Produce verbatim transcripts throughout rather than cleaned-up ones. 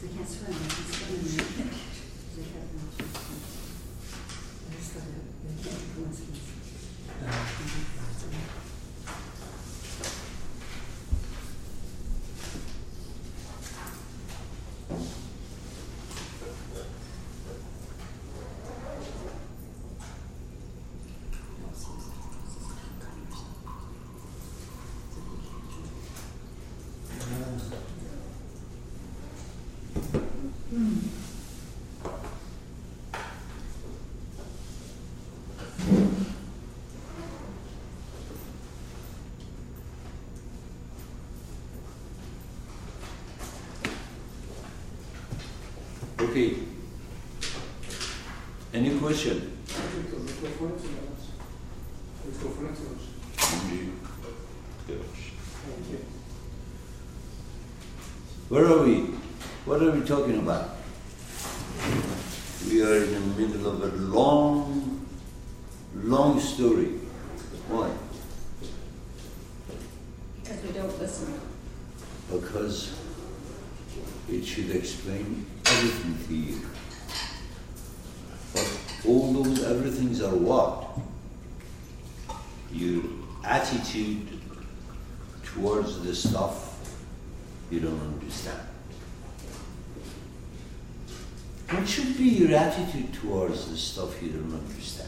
they can't swim, they can swim in the they have no swim. I just thought it it can't be coincidence. Okay. Any question? Where are we? What are we talking about? We are in the middle of a long, long story. Why? Because we don't listen. Because it should explain everything to you. But all those everythings are what? Your attitude towards the stuff you don't understand. What should be your attitude towards the stuff you don't understand?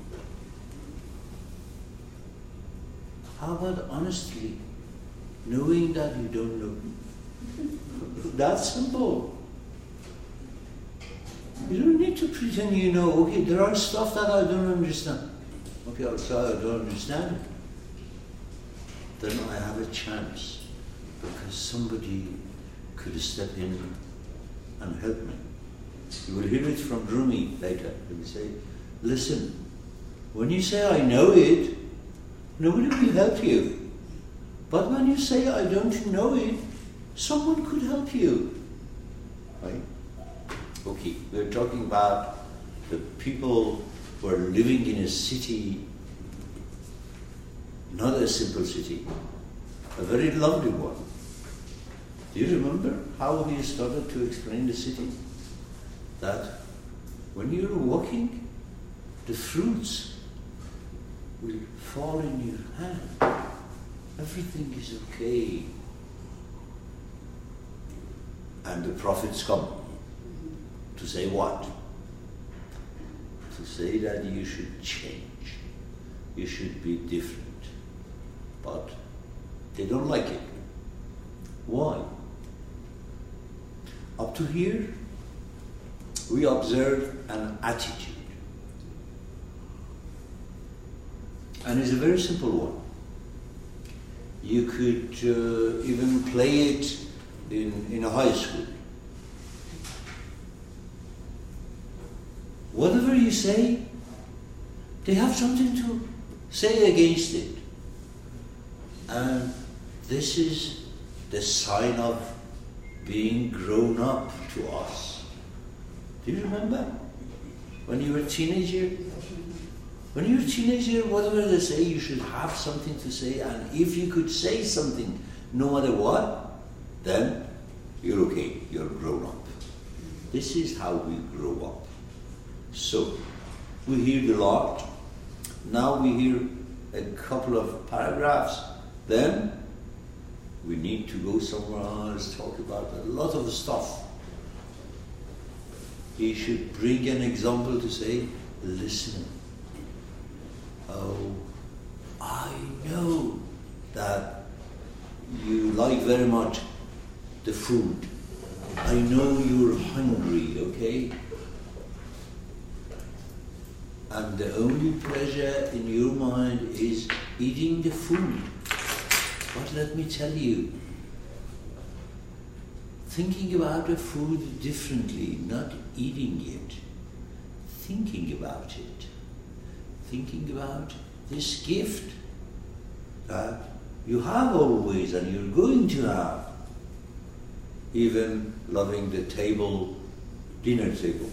How about honestly knowing that you don't know? That's simple. You don't need to pretend you know. Okay, there are stuff that I don't understand. Okay, I'll say I don't understand it. Then I have a chance because somebody could step in and help me. You will hear it from Rumi later. He will say, listen, when you say I know it, nobody will help you. But when you say I don't know it, someone could help you. Right? Okay, we're talking about the people who are living in a city, not a simple city, a very lovely one. Do you remember how he started to explain the city? That when you're walking, the fruits will fall in your hand. Everything is okay. And the prophets come to say what? To say that you should change. You should be different. But they don't like it. Why? Up to here, we observe an attitude. And it's a very simple one. You could uh, even play it in, in a high school. Whatever you say, they have something to say against it. And this is the sign of being grown up to us. Do you remember? When you were a teenager? When you were a teenager, whatever they say, you should have something to say. And if you could say something, no matter what, then you're okay, you're grown up. This is how we grow up. So, we hear a lot. Now we hear a couple of paragraphs. Then, we need to go somewhere else, talk about a lot of stuff. He should bring an example to say, listen. Oh, I know that you like very much the food. I know you're hungry, okay? And the only pleasure in your mind is eating the food. But let me tell you, thinking about the food differently, not eating it, thinking about it, thinking about this gift that you have always and you're going to have, even loving the table, dinner table.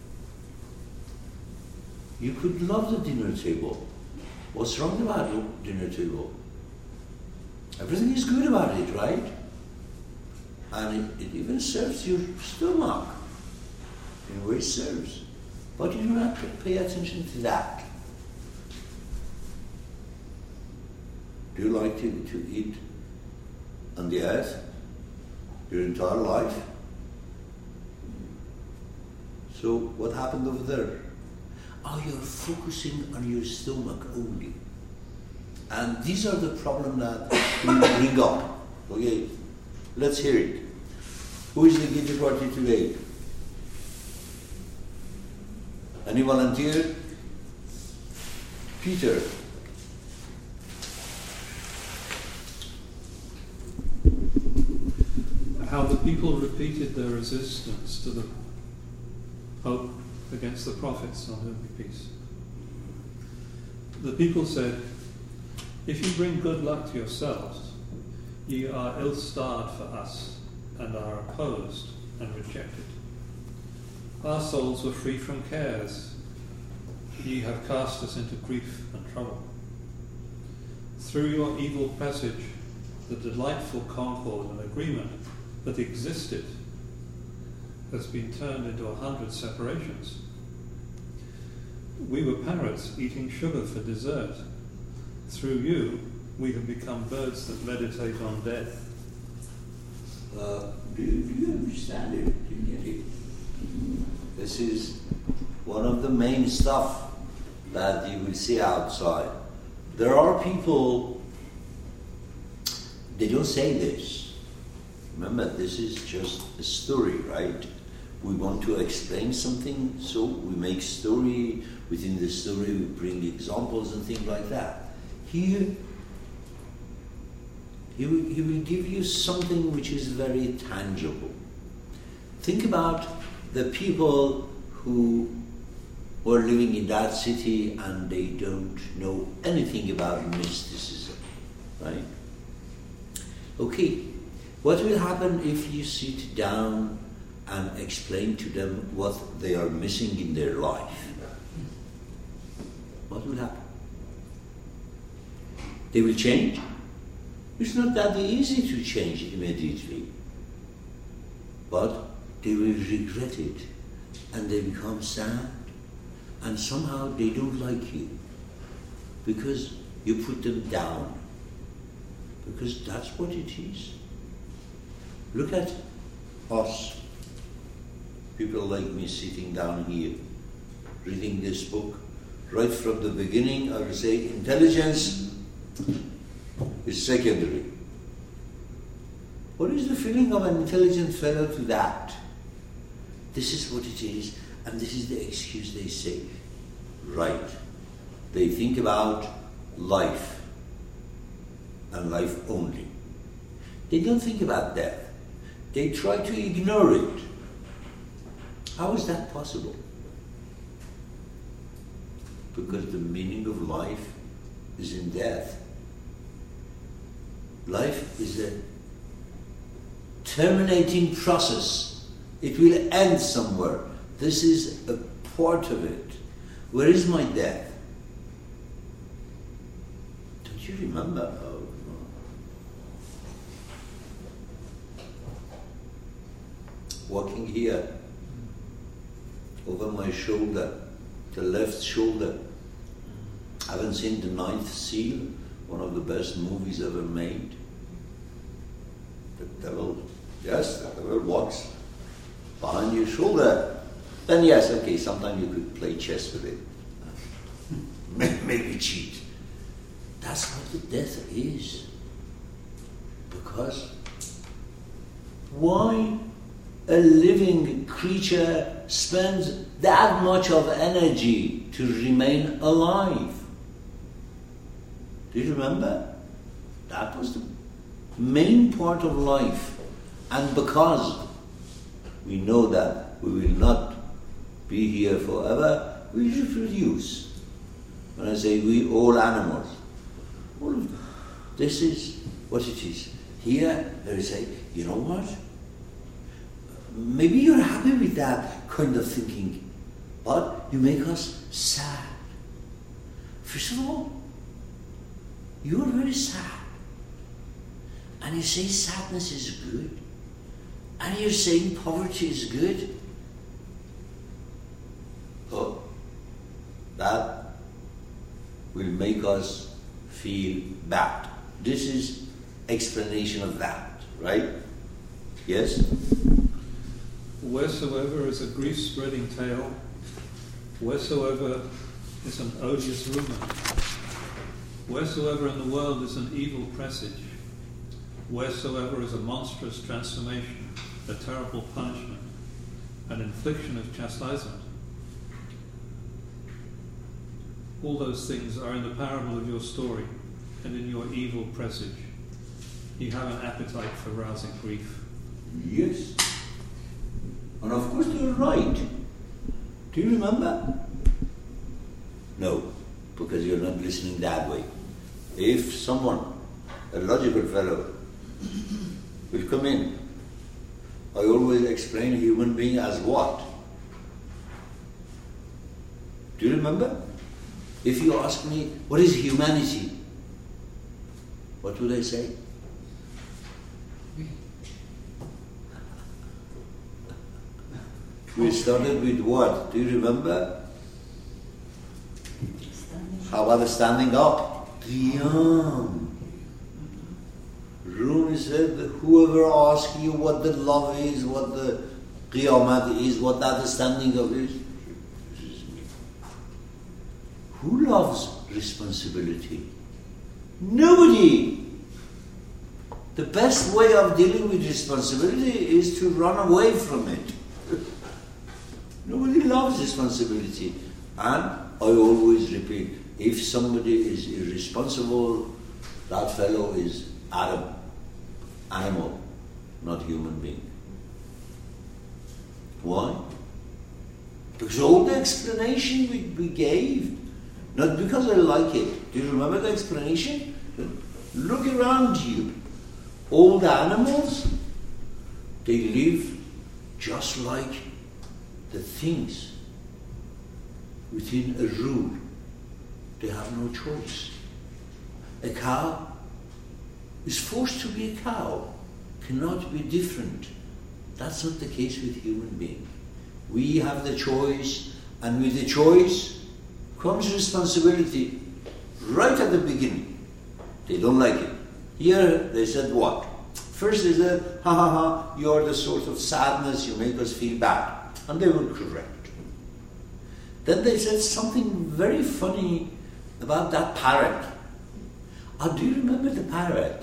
You could love the dinner table. What's wrong about the dinner table? Everything is good about it, right? And it, it even serves your stomach. In a way it serves. But you don't have to pay attention to that. Do you like to, to eat on the earth your entire life? So what happened over there? Oh, you're focusing on your stomach only. And these are the problems that we bring up. Okay, let's hear it. Who is the Gita party today? Any volunteer? Peter. How the people repeated their resistance to the Pope against the prophets, on whom be peace. The people said, "If you bring good luck to yourselves, ye are ill-starred for us, and are opposed and rejected. Our souls were free from cares. Ye have cast us into grief and trouble. Through your evil presage, the delightful concord and agreement that existed has been turned into a hundred separations. We were parrots eating sugar for dessert. Through you, we have become birds that meditate on death." Uh, do, you, do you understand it? Do you get it? This is one of the main stuff that you will see outside. There are people, they don't say this. Remember, this is just a story, right? We want to explain something, so we make story. Within the story, we bring examples and things like that. Here, he will, he will give you something which is very tangible. Think about the people who were living in that city and they don't know anything about mysticism, right? Okay, what will happen if you sit down and explain to them what they are missing in their life? What will happen? They will change? It's not that easy to change immediately. But they will regret it and they become sad and somehow they don't like you because you put them down. Because that's what it is. Look at us, people like me sitting down here, reading this book. Right from the beginning, I will say intelligence is secondary. What is the feeling of an intelligent fellow to that? This is what it is, and this is the excuse they say. Right. They think about life, and life only. They don't think about death. They try to ignore it. How is that possible? Because the meaning of life is in death. Life is a terminating process. It will end somewhere. This is a part of it. Where is my death? Don't you remember? Oh, walking here, over my shoulder, the left shoulder. I haven't seen The Ninth Seal, one of the best movies ever made. The devil, yes, the devil walks behind your shoulder. Then yes, okay, sometimes you could play chess with it. Maybe cheat. That's what the death is. Because why a living creature spends that much of energy to remain alive? Do you remember? That was the main part of life. And because we know that we will not be here forever, we reproduce. When I say we, all animals, all of them. This is what it is. Here, they say, you know what? Maybe you're happy with that kind of thinking, but you make us sad. First of all, you are very sad. And you say sadness is good. And you're saying poverty is good? Oh, that will make us feel bad. This is explanation of that, right? Yes? Wheresoever is a grief-spreading tale, wheresoever is an odious rumour, wheresoever in the world is an evil presage, wheresoever is a monstrous transformation, a terrible punishment, an infliction of chastisement, all those things are in the parable of your story and in your evil presage. You have an appetite for rousing grief. Yes. And of course you're right. Do you remember? No, because you're not listening that way. If someone, a logical fellow, will come in, I always explain a human being as what? Do you remember? If you ask me, what is humanity? What would I say? We started with what? Do you remember? How about the standing up? Qiyam. Rumi said that whoever asks you what the love is, what the qiyamat is, what that standing up is, who loves responsibility? Nobody. The best way of dealing with responsibility is to run away from it. Nobody loves responsibility. And I always repeat, if somebody is irresponsible, that fellow is Adam, animal, not human being. Why? Because all the explanation we, we gave, not because I like it. Do you remember the explanation? Look around you. All the animals, they live just like the things within a rule. They have no choice. A cow is forced to be a cow, cannot be different. That's not the case with human beings. We have the choice, and with the choice comes responsibility right at the beginning. They don't like it. Here they said what? First they said, ha ha ha, you are the source of sadness, you make us feel bad. And they were correct. Then they said something very funny about that parrot. Oh, do you remember the parrot?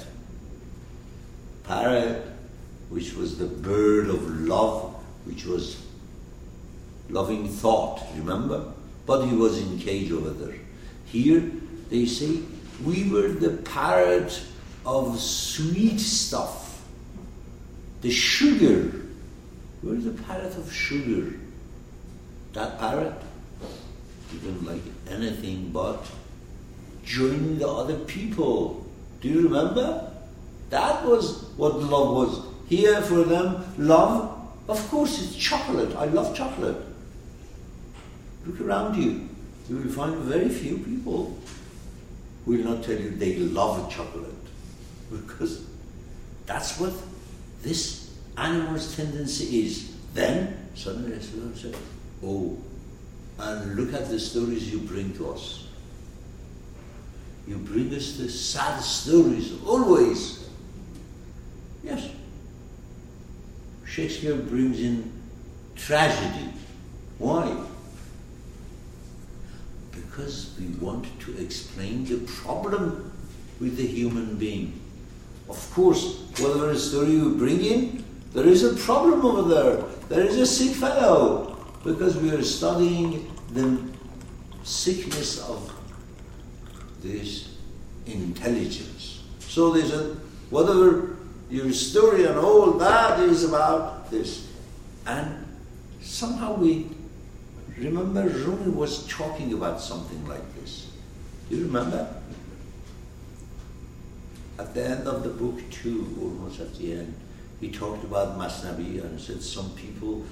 Parrot, which was the bird of love, which was loving thought, remember? But he was in cage over there. Here they say, we were the parrot of sweet stuff. The sugar. We're the parrot of sugar. That parrot didn't like anything but joining the other people. Do you remember? That was what love was. Here for them, love, of course, it's chocolate. I love chocolate. Look around you. You will find very few people who will not tell you they love chocolate. Because that's what this animal's tendency is. Then, suddenly I said, oh, and look at the stories you bring to us. You bring us the sad stories, always. Yes. Shakespeare brings in tragedy. Why? Because we want to explain the problem with the human being. Of course, whatever story you bring in, there is a problem over there. There is a sick fellow. Because we are studying the sickness of this intelligence. So they said, whatever your story and all that is about this. And somehow we remember Rumi was talking about something like this. Do you remember? At the end of the book too, almost at the end, he talked about Masnavi and said some people